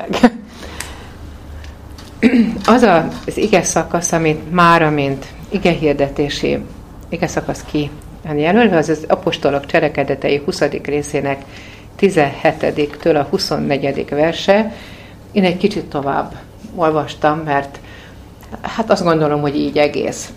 meg. Az az ige szakasz, amit mára, mint igehirdetési ige szakasz ki jelölve, az az apostolok cselekedetei 20. részének 17-től a 24. verse. Én egy kicsit tovább olvastam, mert hát azt gondolom, hogy így egész.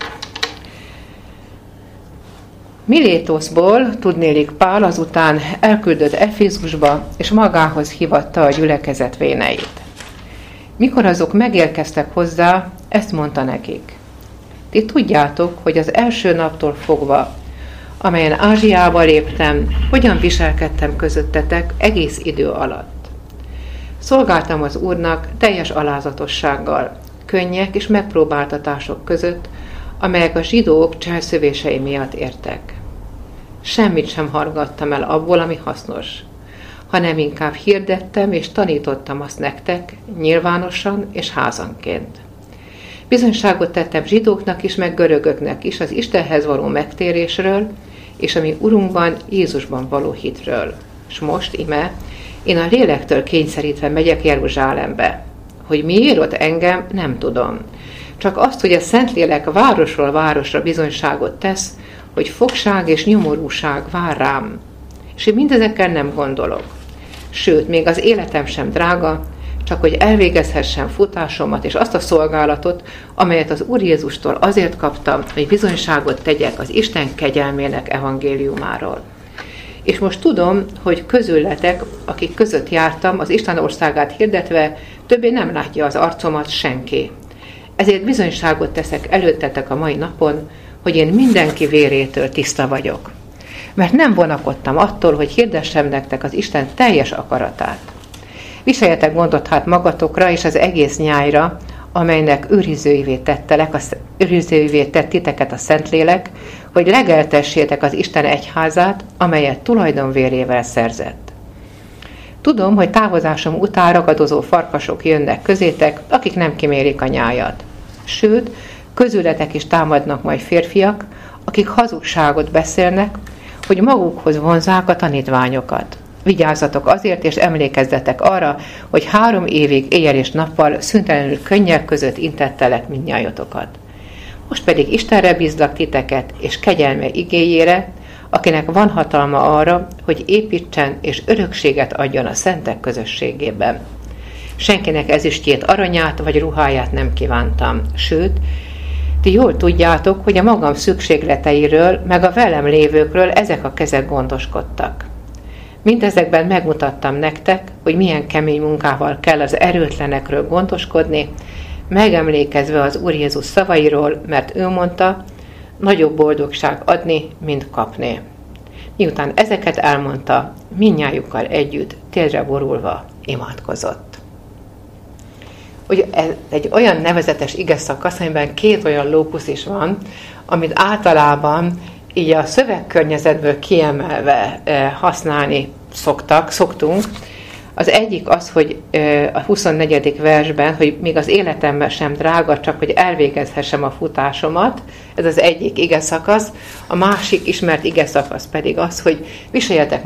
Milétoszból, tudnélik, Pál azután elküldött Efézusba, és magához hívatta a gyülekezet véneit. Mikor azok megérkeztek hozzá, ezt mondta nekik. Ti tudjátok, hogy az első naptól fogva, amelyen Ázsiába léptem, hogyan viselkedtem közöttetek egész idő alatt. Szolgáltam az Úrnak teljes alázatossággal, könnyek és megpróbáltatások között, amelyek a zsidók cselszövései miatt értek. Semmit sem hallgattam el abból, ami hasznos, hanem inkább hirdettem és tanítottam azt nektek, nyilvánosan és házanként. Bizonyságot tettem zsidóknak is, meg görögöknek is az Istenhez való megtérésről, és a mi Urunkban, Jézusban való hitről. És most, ime, én a lélektől kényszerítve megyek Jeruzsálembe. Hogy miért ott engem, nem tudom. Csak azt, hogy a Szentlélek városról városra bizonyságot tesz, hogy fogság és nyomorúság vár rám. És én mindezekkel nem gondolok. Sőt, még az életem sem drága, csak hogy elvégezhessem futásomat és azt a szolgálatot, amelyet az Úr Jézustól azért kaptam, hogy bizonyságot tegyek az Isten kegyelmének evangéliumáról. És most tudom, hogy közületek, akik között jártam, az Isten országát hirdetve, többé nem látja az arcomat senki. Ezért bizonyságot teszek előttetek a mai napon, hogy én mindenki vérétől tiszta vagyok. Mert nem vonakodtam attól, hogy hirdessem nektek az Isten teljes akaratát. Viseljetek gondot hát magatokra és az egész nyájra, amelynek őrizőivé tett titeket a Szentlélek, hogy legeltessétek az Isten egyházát, amelyet tulajdonvérével szerzett. Tudom, hogy távozásom után ragadozó farkasok jönnek közétek, akik nem kimérik a nyájat. Sőt, közületek is támadnak majd férfiak, akik hazugságot beszélnek, hogy magukhoz vonzzák a tanítványokat. Vigyázzatok azért, és emlékezzetek arra, hogy 3 évig éjjel és nappal szüntelenül könnyek között intettelek mindnyájotokat. Most pedig Istenre bízlak titeket, és kegyelme igéjére, akinek van hatalma arra, hogy építsen és örökséget adjon a szentek közösségében. Senkinek ezüstjét, aranyát vagy ruháját nem kívántam, sőt, ti jól tudjátok, hogy a magam szükségleteiről, meg a velem lévőkről ezek a kezek gondoskodtak. Mindezekben megmutattam nektek, hogy milyen kemény munkával kell az erőtlenekről gondoskodni, megemlékezve az Úr Jézus szavairól, mert ő mondta, nagyobb boldogság adni, mint kapni. Miután ezeket elmondta, mindnyájukkal együtt térdre borulva imádkozott. Ugye ez egy olyan nevezetes ige szakasz, amiben 2 olyan lókusz is van, amit általában így a szövegkörnyezetből kiemelve használni szoktunk. Az egyik az, hogy a 24. versben, hogy még az életemben sem drága, csak hogy elvégezhessem a futásomat, ez az egyik ige szakasz. A másik ismert ige szakasz pedig az, hogy viseljetek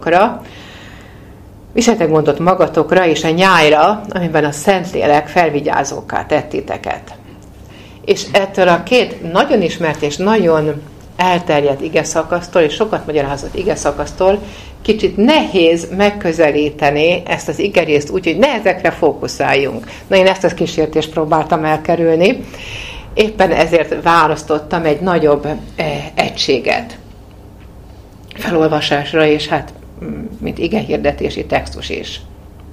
gondot magatokra és a nyájra, amiben a Szentlélek felvigyázókká tett titeket. És ettől a 2 nagyon ismert és nagyon elterjedt ige szakasztól, és sokat magyarázott ige szakasztól, kicsit nehéz megközelíteni ezt az igerészt úgy, hogy ne ezekre fókuszáljunk. Na, én ezt a kísértést próbáltam elkerülni, éppen ezért választottam egy nagyobb egységet felolvasásra, és hát mint igehirdetési textus is.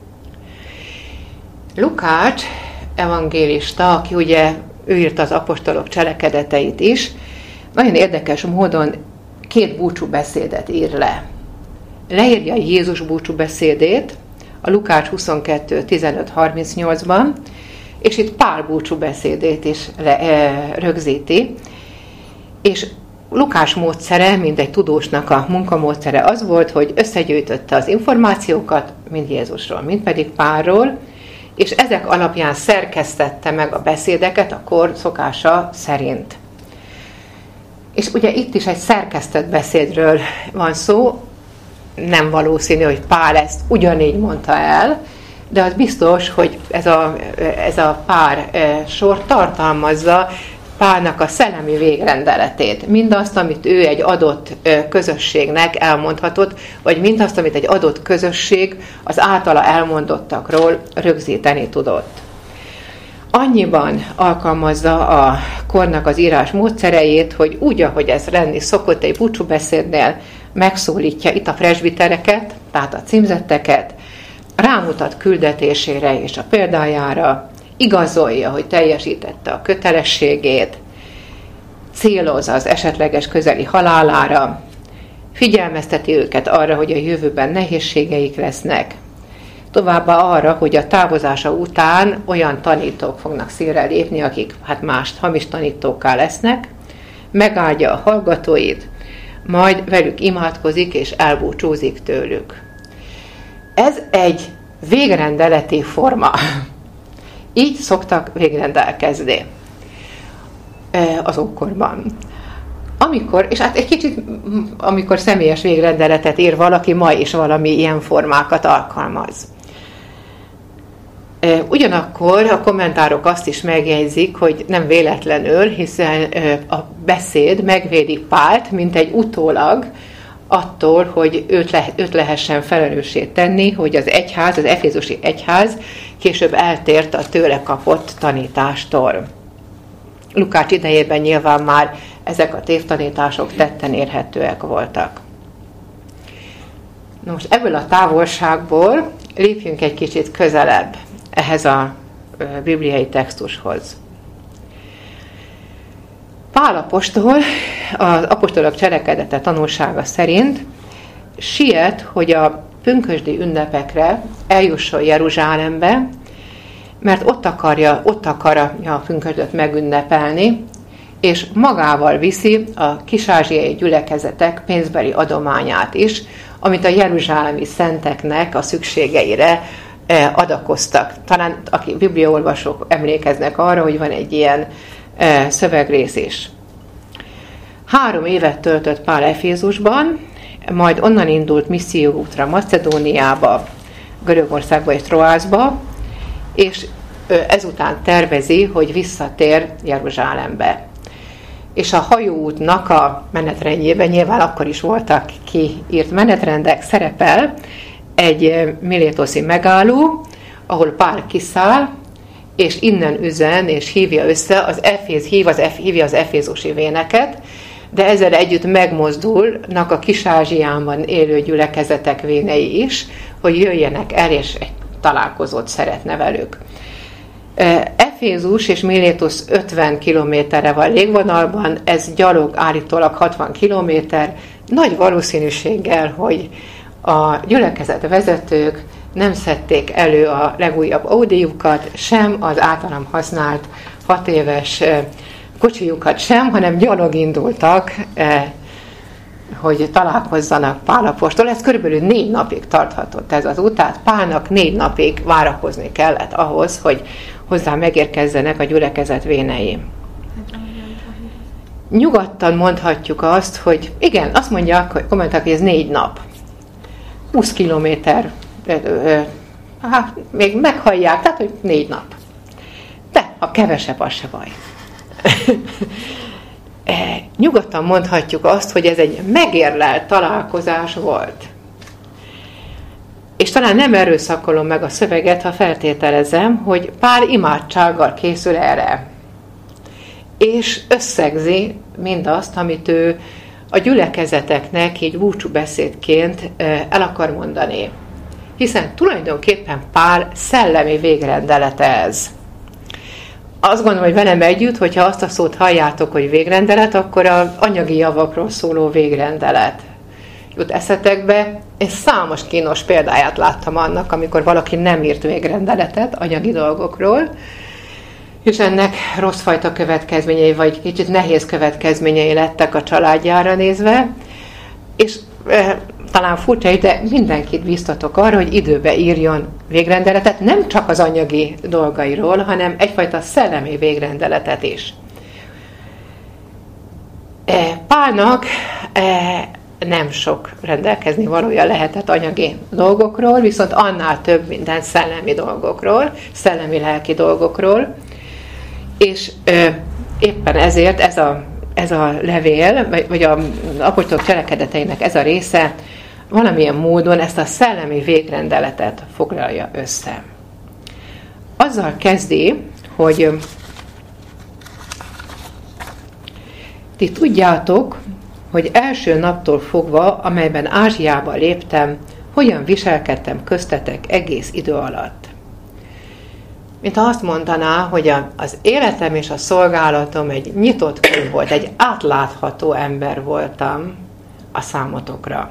Lukács evangélista, aki ugye ő írta az apostolok cselekedeteit is, nagyon érdekes módon 2 búcsúbeszédet ír le. Leírja Jézus búcsúbeszédét a Lukács 22.15-38-ban, és itt Pál búcsúbeszédét is rögzíti, és Lukás módszere, mint egy tudósnak a munkamódszere az volt, hogy összegyűjtötte az információkat, mind Jézusról, mind pedig Pálról, és ezek alapján szerkesztette meg a beszédeket a kor szokása szerint. És ugye itt is egy szerkesztett beszédről van szó, nem valószínű, hogy Pál ezt ugyanígy mondta el, de az biztos, hogy ez a pár sor tartalmazza Pálnak a szellemi végrendeletét. Mindazt, amit ő egy adott közösségnek elmondhatott, vagy mindazt, amit egy adott közösség az általa elmondottakról rögzíteni tudott. Annyiban alkalmazza a kornak az írás módszereit, hogy úgy, ahogy ez lenni szokott egy búcsúbeszédnél, megszólítja itt a presbitereket, tehát a címzetteket, rámutat küldetésére és a példájára, igazolja, hogy teljesítette a kötelességét, céloz az esetleges közeli halálára, figyelmezteti őket arra, hogy a jövőben nehézségeik lesznek, továbbá arra, hogy a távozása után olyan tanítók fognak színre lépni, akik mást hamis tanítókká lesznek, megáldja a hallgatóit, majd velük imádkozik és elbúcsúzik tőlük. Ez egy végrendeleti forma. Így szoktak végrendelkezni az ókorban. És egy kicsit, amikor személyes végrendeletet ír valaki, ma is valami ilyen formákat alkalmaz. Ugyanakkor a kommentárok azt is megjegyzik, hogy nem véletlenül, hiszen a beszéd megvédi Pált, mint egy utólag attól, hogy őt lehessen felelőssé tenni, hogy az egyház, az efézusi egyház később eltért a tőle kapott tanítástól. Lukács idejében nyilván már ezek a tévtanítások tetten érhetőek voltak. Na most ebből a távolságból lépjünk egy kicsit közelebb ehhez a bibliai textushoz. Pál apostol az apostolok cselekedete tanulsága szerint siet, hogy a pünkösdi ünnepekre eljusson Jeruzsálembe, mert ott akarja a pünkösdöt megünnepelni, és magával viszi a kis-ázsiai gyülekezetek pénzbeli adományát is, amit a jeruzsálemi szenteknek a szükségeire adakoztak. Talán aki bibliaolvasók emlékeznek arra, hogy van egy ilyen szövegrész is. 3 évet töltött Pál Efézusban, majd onnan indult misszióútra Macedóniába, Görögországba és Troászba, és ezután tervezi, hogy visszatér Jeruzsálembe. És a hajóútnak a menetrendjében, nyilván akkor is voltak kiírt menetrendek, szerepel egy milétoszi megálló, ahol Pál kiszáll, és innen üzen, és hívja össze, hívja az efézusi véneket, de ezzel együtt megmozdulnak a Kis-Ázsiában élő gyülekezetek vénei is, hogy jöjjenek el, és egy találkozót szeretne velük. Efézus és Milétus 50 kilométerre van légvonalban, ez gyalog állítólag 60 kilométer, nagy valószínűséggel, hogy a gyülekezet vezetők nem szedték elő a legújabb Audiukat, sem az általam használt 6 éves kocsijukat sem, hanem gyalog indultak, hogy találkozzanak Pál apostol. Ez körülbelül 4 napig tarthatott ez az út, tehát Pálnak 4 napig várakozni kellett ahhoz, hogy hozzá megérkezzenek a gyülekezet vénei. Nyugodtan mondhatjuk azt, hogy igen, azt mondják, hogy kommenták, hogy ez 4 nap. 20 kilométer, még meghallják, tehát, hogy 4 nap. De, ha kevesebb, az se baj. Nyugodtan mondhatjuk azt, hogy ez egy megérlelt találkozás volt. És talán nem erőszakolom meg a szöveget, ha feltételezem, hogy Pál imádsággal készül erre. És összegzi mindazt, amit ő a gyülekezeteknek így búcsúbeszédként el akar mondani. Hiszen tulajdonképpen Pál szellemi végrendelete ez. Azt gondolom, hogy velem együtt, hogyha azt a szót halljátok, hogy végrendelet, akkor az anyagi javakról szóló végrendelet jut eszetekbe. Én számos kínos példáját láttam annak, amikor valaki nem írt végrendeletet anyagi dolgokról, és ennek rosszfajta következményei, vagy kicsit nehéz következményei lettek a családjára nézve, és talán furcsa, de mindenkit biztatok arra, hogy időbe írjon végrendeletet, nem csak az anyagi dolgairól, hanem egyfajta szellemi végrendeletet is. Pálnak nem sok rendelkezni valója lehetett anyagi dolgokról, viszont annál több minden szellemi dolgokról, szellemi-lelki dolgokról, és éppen ezért ez a levél, vagy az apostolok cselekedeteinek ez a része valamilyen módon ezt a szellemi végrendeletet foglalja össze. Azzal kezdi, hogy ti tudjátok, hogy első naptól fogva, amelyben Ázsiába léptem, hogyan viselkedtem köztetek egész idő alatt. Mint azt mondaná, hogy az életem és a szolgálatom egy nyitott könyv volt, egy átlátható ember voltam a számotokra.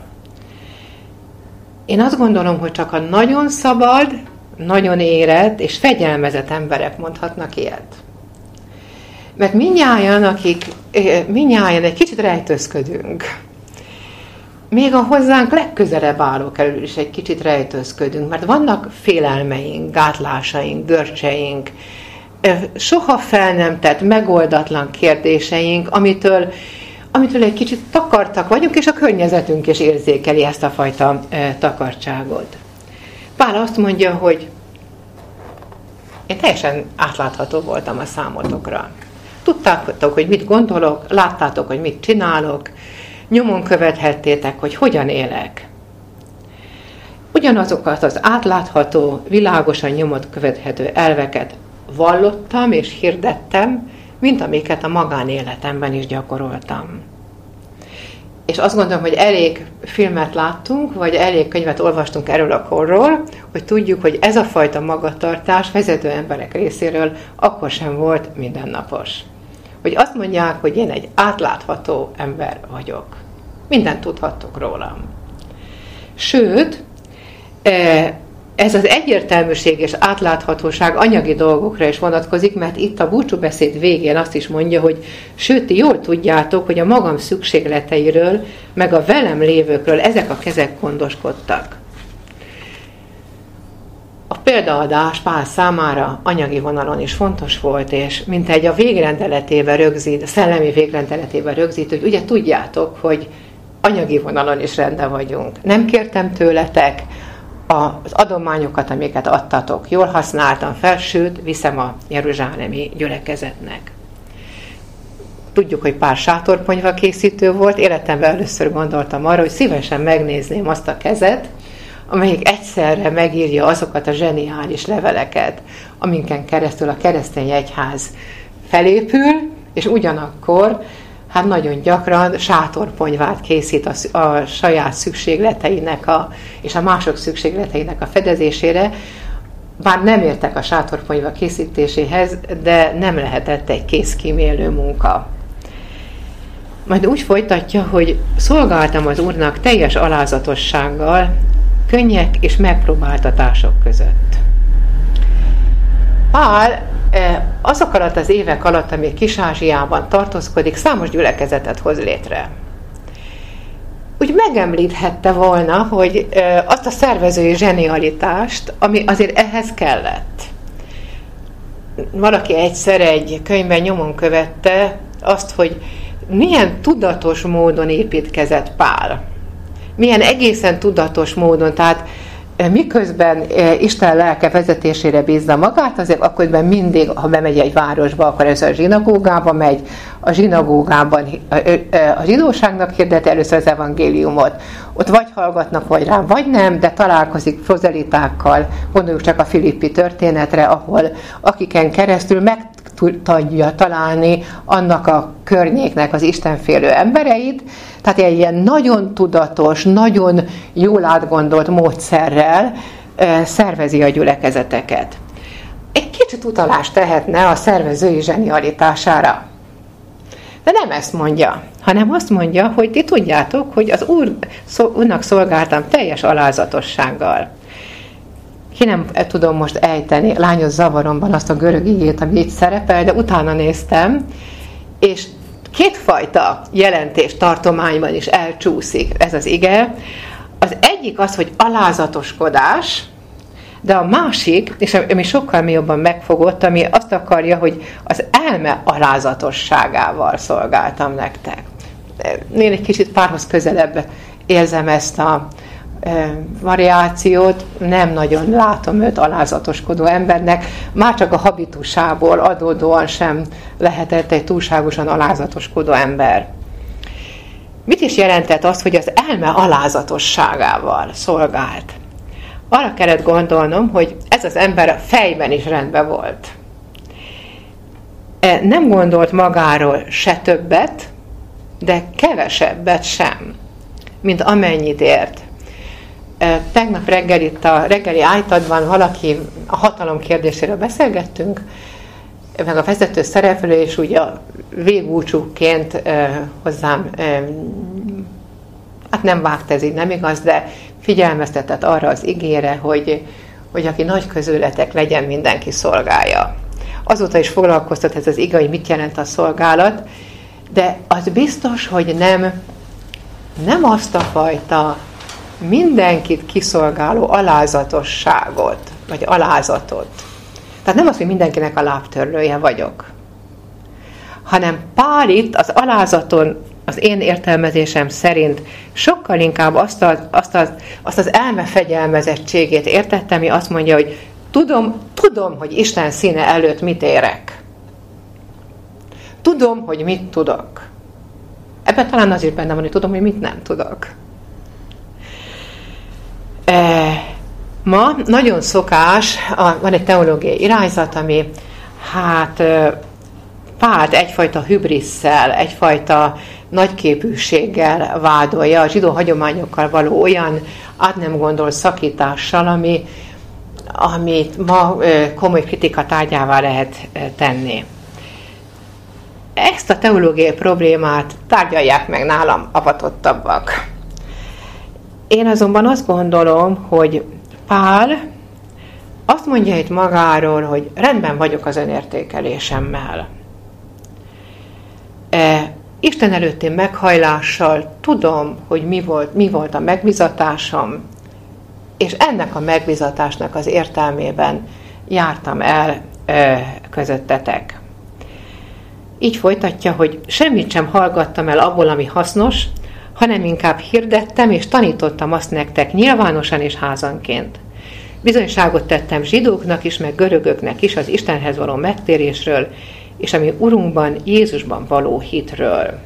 Én azt gondolom, hogy csak a nagyon szabad, nagyon érett és fegyelmezett emberek mondhatnak ilyet. Mert mindnyájan egy kicsit rejtőzködünk. Még a hozzánk legközelebb állók elől is egy kicsit rejtőzködünk, mert vannak félelmeink, gátlásaink, görcseink, soha fel nem tett, megoldatlan kérdéseink, amitől egy kicsit takartak vagyunk, és a környezetünk is érzékeli ezt a fajta takartságot. Pál azt mondja, hogy én teljesen átlátható voltam a számotokra. Tudtátok, hogy mit gondolok, láttátok, hogy mit csinálok, nyomon követhettétek, hogy hogyan élek. Ugyanazokat az átlátható, világosan nyomot követhető elveket vallottam és hirdettem, mint amiket a magánéletemben is gyakoroltam. És azt gondolom, hogy elég filmet láttunk, vagy elég könyvet olvastunk erről a korról, hogy tudjuk, hogy ez a fajta magatartás vezető emberek részéről akkor sem volt mindennapos. Hogy azt mondják, hogy én egy átlátható ember vagyok. Mindent tudhattok rólam. Sőt, ez az egyértelműség és átláthatóság anyagi dolgokra is vonatkozik, mert itt a búcsúbeszéd végén azt is mondja, hogy sőt, ti jól tudjátok, hogy a magam szükségleteiről, meg a velem lévőkről ezek a kezek gondoskodtak. A példaadás Pál számára anyagi vonalon is fontos volt, és mintegy a végrendeletében rögzít, a szellemi végrendeletében rögzít, hogy ugye tudjátok, hogy anyagi vonalon is rendben vagyunk. Nem kértem tőletek az adományokat, amiket adtatok. Jól használtam fel, sőt, viszem a jeruzsálemi gyülekezetnek. Tudjuk, hogy Pál sátorponyva készítő volt. Életemben először gondoltam arra, hogy szívesen megnézném azt a kezet, amelyik egyszerre megírja azokat a zseniális leveleket, aminken keresztül a keresztény egyház felépül, és ugyanakkor hát nagyon gyakran sátorponyvát készít a saját szükségleteinek és a mások szükségleteinek a fedezésére. Bár nem értek a sátorponyva készítéséhez, de nem lehetett egy kézkímélő munka. Majd úgy folytatja, hogy szolgáltam az Úrnak teljes alázatossággal, könnyek és megpróbáltatások között. Pál azok alatt az évek alatt, amíg Kis-Ázsiában tartózkodik, számos gyülekezetet hoz létre. Úgy megemlíthette volna, hogy azt a szervezői zsenialitást, ami azért ehhez kellett. Valaki egyszer egy könyvben nyomon követte azt, hogy milyen tudatos módon építkezett Pál. Milyen egészen tudatos módon, tehát miközben Isten lelke vezetésére bízza magát, azért akkor mindig, ha bemegy egy városba, akkor először a zsinagógába megy, a zsinagógában a zsidóságnak hirdeti először az evangéliumot. Ott vagy hallgatnak, vagy rá, vagy nem, de találkozik prozelitákkal, gondoljuk csak a filippi történetre, ahol akiken keresztül meg tudja találni annak a környéknek az istenfélő embereit, tehát egy ilyen nagyon tudatos, nagyon jól átgondolt módszerrel szervezi a gyülekezeteket. Egy kicsit utalást tehetne a szervezői zsenialitására. De nem ezt mondja, hanem azt mondja, hogy ti tudjátok, hogy az Úrnak szolgáltam teljes alázatossággal. Ki nem tudom most ejteni lányos zavaromban azt a görög igét, ami itt szerepel, de utána néztem, és kétfajta jelentés tartományban is elcsúszik ez az ige. Az egyik az, hogy alázatoskodás, de a másik, és ami sokkal jobban megfogott, ami azt akarja, hogy az elme alázatosságával szolgáltam nektek. én egy kicsit párhoz közelebb érzem ezt a variációt, nem nagyon látom őt alázatoskodó embernek, már csak a habitusából adódóan sem lehetett egy túlságosan alázatoskodó ember. Mit is jelentett az, hogy az elme alázatosságával szolgált? Arra kellett gondolnom, hogy ez az ember a fejben is rendben volt. Nem gondolt magáról se többet, de kevesebbet sem, mint amennyit ért. Tegnap reggel itt a reggeli ájtadban valaki a hatalom kérdéséről beszélgettünk, meg a vezető szereplő, és úgy a végúcsúként hozzám, hát nem vágt ez így, nem igaz, de figyelmeztetett arra az igére, hogy aki nagy közületek legyen, mindenki szolgálja. Azóta is foglalkoztat ez az ige, hogy mit jelent a szolgálat, de az biztos, hogy nem azt a fajta mindenkit kiszolgáló alázatosságot, vagy alázatot. Tehát nem az, hogy mindenkinek a lábtörlője vagyok, hanem Pál itt az alázaton, az én értelmezésem szerint sokkal inkább azt az elmefegyelmezettségét értette, ami azt mondja, hogy tudom, hogy Isten színe előtt mit érek. Tudom, hogy mit tudok. Ebben talán az is benne van, hogy tudom, hogy mit nem tudok. Ma nagyon szokás, van egy teológiai irányzat, ami Pált egyfajta hübrisszel, egyfajta nagyképűséggel vádolja, a zsidó hagyományokkal való olyan át nem gondol szakítással, amit ma komoly kritika tárgyává lehet tenni. Ezt a teológiai problémát tárgyalják meg nálam avatottabbak. Én azonban azt gondolom, hogy Pál azt mondja itt magáról, hogy rendben vagyok az önértékelésemmel. Isten előtti meghajlással tudom, hogy mi volt a megbizatásom, és ennek a megbizatásnak az értelmében jártam el közöttetek. Így folytatja, hogy semmit sem hallgattam el abból, ami hasznos, hanem inkább hirdettem és tanítottam azt nektek nyilvánosan és házanként. Bizonyságot tettem zsidóknak is, meg görögöknek is az Istenhez való megtérésről, és a mi Urunkban, Jézusban való hitről.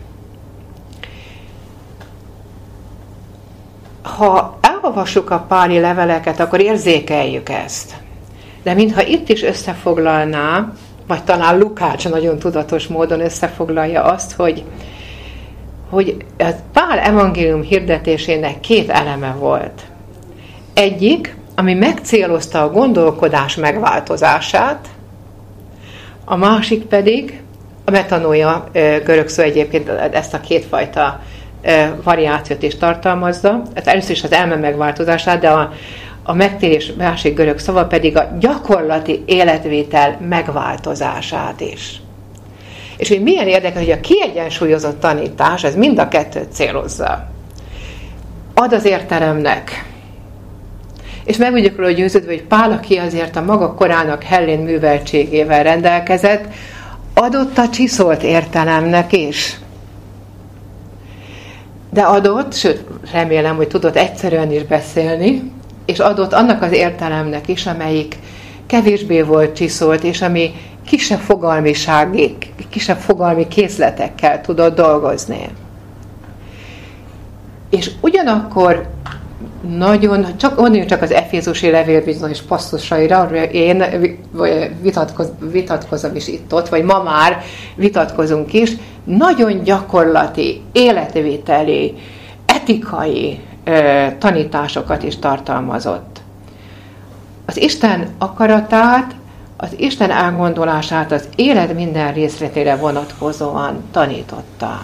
Ha elolvassuk a páli leveleket, akkor érzékeljük ezt. De mintha itt is összefoglalná, vagy talán Lukács nagyon tudatos módon összefoglalja azt, hogy Pál evangélium hirdetésének két eleme volt. Egyik, ami megcélozta a gondolkodás megváltozását, a másik pedig, a metanója görög szó egyébként ezt a kétfajta variációt is tartalmazza, tehát először is az elme megváltozását, de a megtérés másik görög szava pedig a gyakorlati életvétel megváltozását is. És hogy milyen érdekes, hogy a kiegyensúlyozott tanítás, ez mind a kettőt célozza. Ad az értelemnek. És meg vagyok róla győződve, hogy Pál, aki azért a maga korának hellén műveltségével rendelkezett, adott a csiszolt értelemnek is. De adott, sőt, remélem, hogy tudott egyszerűen is beszélni, és adott annak az értelemnek is, amelyik kevésbé volt csiszolt, és ami kisebb fogalmi készletekkel tudott dolgozni. És ugyanakkor csak az Efézusi levél bizonyos passzusaira, én vitatkozom is itt-ott, vagy ma már vitatkozunk is, nagyon gyakorlati, életvételi, etikai tanításokat is tartalmazott. Az Isten akaratát, az Isten elgondolását az élet minden részletére vonatkozóan tanította.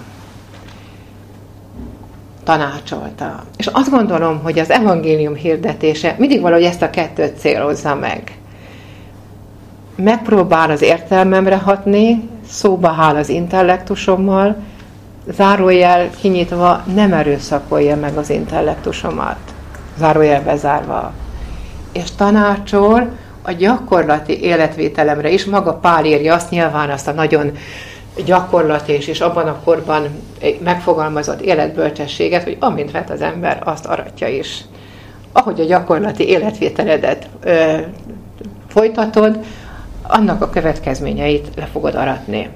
Tanácsolta. És azt gondolom, hogy az evangélium hirdetése mindig valahogy ezt a kettőt célozza meg. Megpróbál az értelmemre hatni, szóba áll az intellektusommal, zárójel kinyitva nem erőszakolja meg az intellektusomat, zárójel bezárva. És tanácsol a gyakorlati életvételemre is, maga Pál írja azt, nyilván azt a nagyon gyakorlat és abban a korban megfogalmazott életbölcsességet, hogy amint vet az ember, azt aratja is. Ahogy a gyakorlati életvételedet folytatod, annak a következményeit le fogod aratni.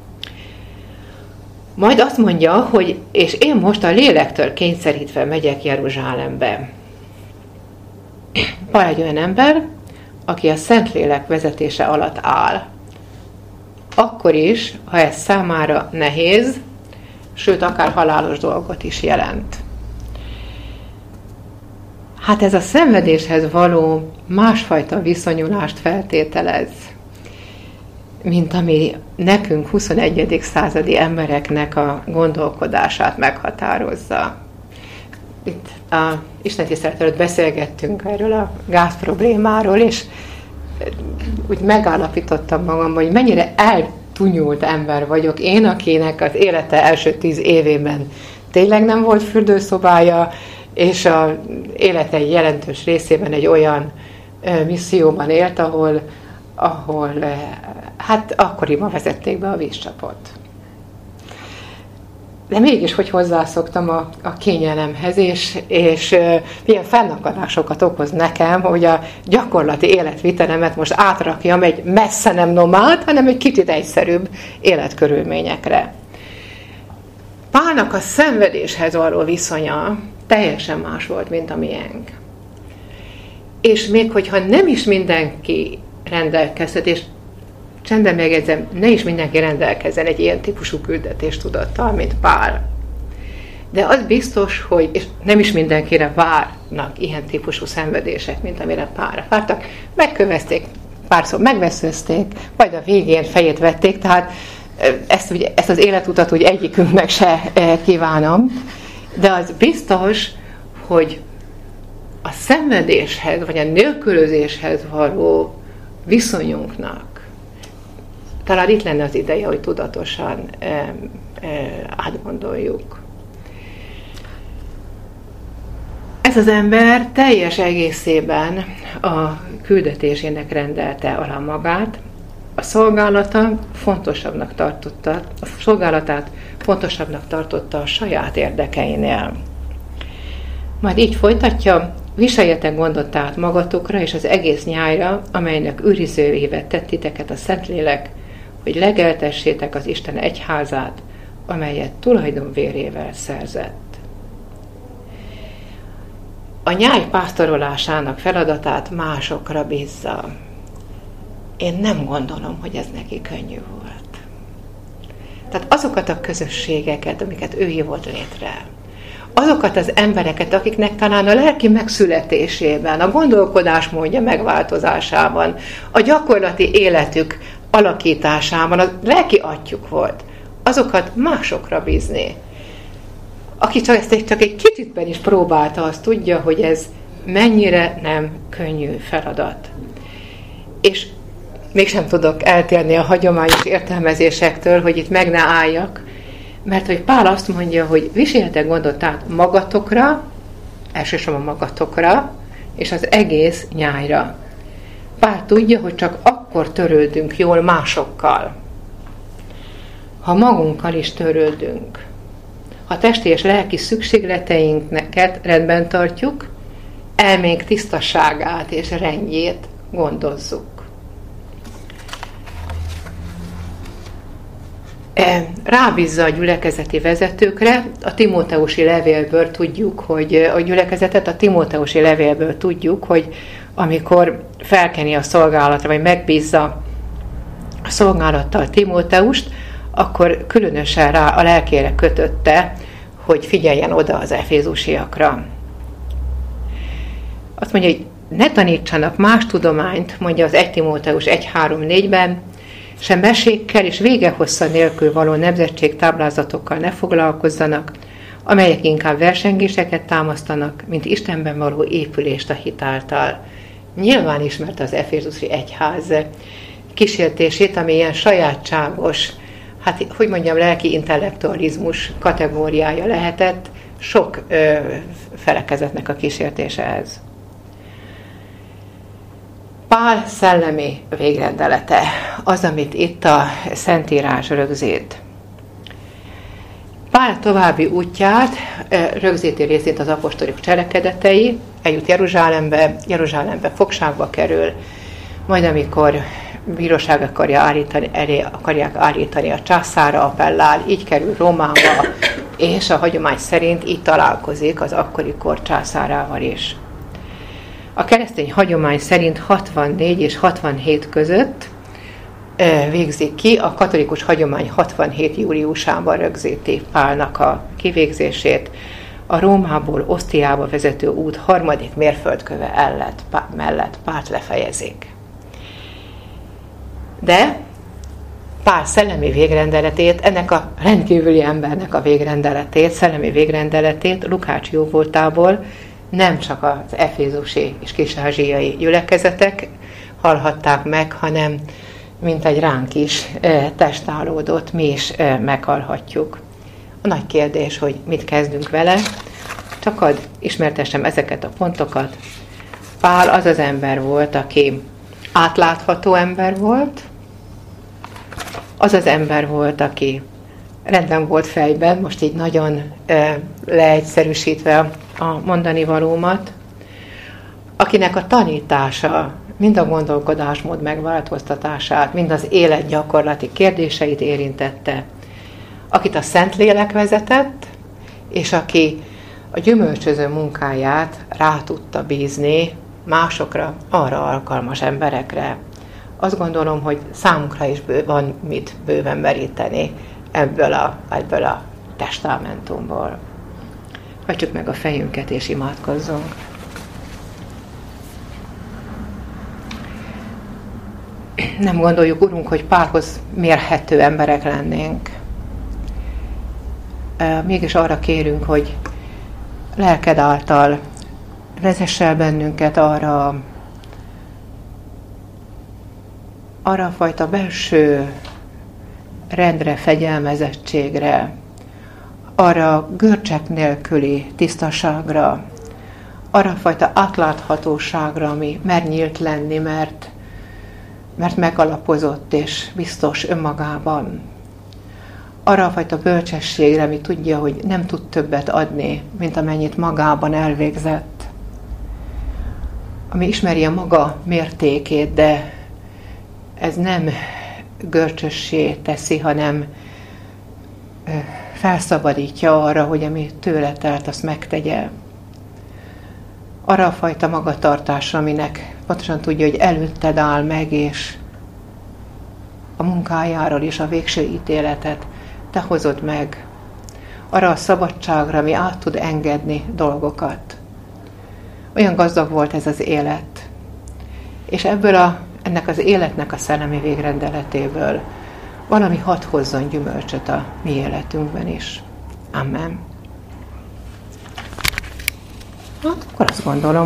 Majd azt mondja, hogy és én most a lélektől kényszerítve megyek Jeruzsálembe. Van egy olyan ember, aki a Szentlélek vezetése alatt áll. Akkor is, ha ez számára nehéz, sőt, akár halálos dolgot is jelent. Hát ez a szenvedéshez való másfajta viszonyulást feltételez, mint ami nekünk 21. századi embereknek a gondolkodását meghatározza. Itt a Isten tisztelet előtt beszélgettünk erről a gáz problémáról, és úgy megállapítottam magamban, hogy mennyire eltunyult ember vagyok én, akinek az élete első 10 évében tényleg nem volt fürdőszobája, és az élete jelentős részében egy olyan misszióban élt, ahol hát akkoriban vezették be a vízcsapot. De mégis, hogy hozzászoktam a kényelemhez, és milyen fennakadásokat okoz nekem, hogy a gyakorlati életvitelemet most átrakjam egy messze nem nomád, hanem egy kicsit egyszerűbb életkörülményekre. Pálnak a szenvedéshez való viszonya teljesen más volt, mint a miénk. És még hogyha nem is mindenki rendelkezhet, és csendben megjegyzem, ne is mindenki rendelkezzen egy ilyen típusú küldetéstudattal, mint Pál. De az biztos, hogy és nem is mindenkire várnak ilyen típusú szenvedések, mint amire Pálra vártak. Megkövezték, párszor megveszőzték, majd a végén fejét vették, tehát ezt az életutat úgy egyikünknek se kívánom. De az biztos, hogy a szenvedéshez, vagy a nélkülözéshez való viszonyunknak talán itt lenne az ideje, hogy tudatosan átgondoljuk. Ez az ember teljes egészében a küldetésének rendelte alá magát, a szolgálatát fontosabbnak tartotta a saját érdekeinél. Majd így folytatja, viseljetek gondot át magatokra és az egész nyájra, amelynek őrizőjévé tett titeket a Szentlélek, hogy legeltessétek az Isten egyházát, amelyet tulajdonvérével szerzett. A nyáj pásztorolásának feladatát másokra bízza. Én nem gondolom, hogy ez neki könnyű volt. Tehát azokat a közösségeket, amiket ő hívott létre, azokat az embereket, akiknek talán a lelki megszületésében, a gondolkodásmódja megváltozásában, a gyakorlati életük alakításában, a lelki atyjuk volt, azokat másokra bízni. Aki csak egy kicsit is próbálta, az tudja, hogy ez mennyire nem könnyű feladat. És mégsem tudok eltérni a hagyományos értelmezésektől, hogy itt meg ne álljak, mert hogy Pál azt mondja, hogy viseljetek gondot át magatokra, elsősorban magatokra, és az egész nyájra. Pál tudja, hogy csak akkor törődünk jól másokkal, ha magunkkal is törődünk. Ha testi és lelki szükségleteinket rendben tartjuk, elménk tisztaságát és rendjét gondozzuk. Rábízza a gyülekezeti vezetőkre, a Timóteusi levélből tudjuk, hogy a gyülekezetet a Timóteusi levélből tudjuk, hogy amikor felkeni a szolgálatra, vagy megbízza a szolgálattal Timóteust, akkor különösen rá a lelkére kötötte, hogy figyeljen oda az efézusiakra. Azt mondja, hogy ne tanítsanak más tudományt, mondja az 1 Timóteus 1.3.4-ben, sem mesékkel és végehossza nélkül való nemzetségtáblázatokkal ne foglalkozzanak, amelyek inkább versengéseket támasztanak, mint Istenben való épülést a hit által. Nyilván ismert az efézusi egyház kísértését, ami ilyen sajátságos, hát hogy mondjam, lelki intellektualizmus kategóriája lehetett, sok felekezetnek a kísértése ez. Pál szellemi végrendelete, az, amit itt a Szentírás rögzít. Pál további útját rögzíti részét az apostolok cselekedetei, eljut Jeruzsálembe fogságba kerül, majd amikor bíróság akarják állítani a császárra, appellál, így kerül Rómába, és a hagyomány szerint így találkozik az akkori kor császárával is. A keresztény hagyomány szerint 64 és 67 között végzik ki, a katolikus hagyomány 67 júliusában rögzíti Pálnak a kivégzését, a Rómából Osztiába vezető út harmadik mérföldköve mellett Pált lefejezik. De Pál szellemi végrendeletét, ennek a rendkívüli embernek a végrendeletét, szellemi végrendeletét Lukács jóvoltából nem csak az efézusi és kis-ázsiai gyülekezetek hallhatták meg, hanem mint egy ránk is testálódott, mi is meghallhatjuk. A nagy kérdés, hogy mit kezdünk vele, csak hadd ismertessem ezeket a pontokat. Pál az az ember volt, aki átlátható ember volt, az az ember volt, aki rendben volt fejben, most így nagyon leegyszerűsítve a mondani valómat, akinek a tanítása, mind a gondolkodásmód megváltoztatását, mind az élet gyakorlati kérdéseit érintette, akit a Szentlélek vezetett, és aki a gyümölcsöző munkáját rá tudta bízni másokra, arra alkalmas emberekre. Azt gondolom, hogy számunkra is van mit bőven meríteni ebből a testamentumból. Hajtsuk meg a fejünket és imádkozzunk. Nem gondoljuk, Urunk, hogy Pálhoz mérhető emberek lennénk. Mégis arra kérünk, hogy lelked által vezess el bennünket arra a fajta belső rendre, fegyelmezettségre, arra görcsek nélküli tisztaságra, arra a fajta átláthatóságra, ami mer nyílt lenni, mert megalapozott és biztos önmagában. Arra a fajta bölcsességre, ami tudja, hogy nem tud többet adni, mint amennyit magában elvégzett. Ami ismeri a maga mértékét, de ez nem görcsössé teszi, hanem felszabadítja arra, hogy ami tőle telt, azt megtegye. Arra a fajta magatartásra, aminek pontosan tudja, hogy előtted áll meg, és a munkájáról is a végső ítéletet te hozod meg. Arra a szabadságra, ami át tud engedni dolgokat. Olyan gazdag volt ez az élet. És ennek az életnek a szellemi végrendeletéből valami hadd hozzon gyümölcsöt a mi életünkben is. Amen. Hát, akkor azt gondolom,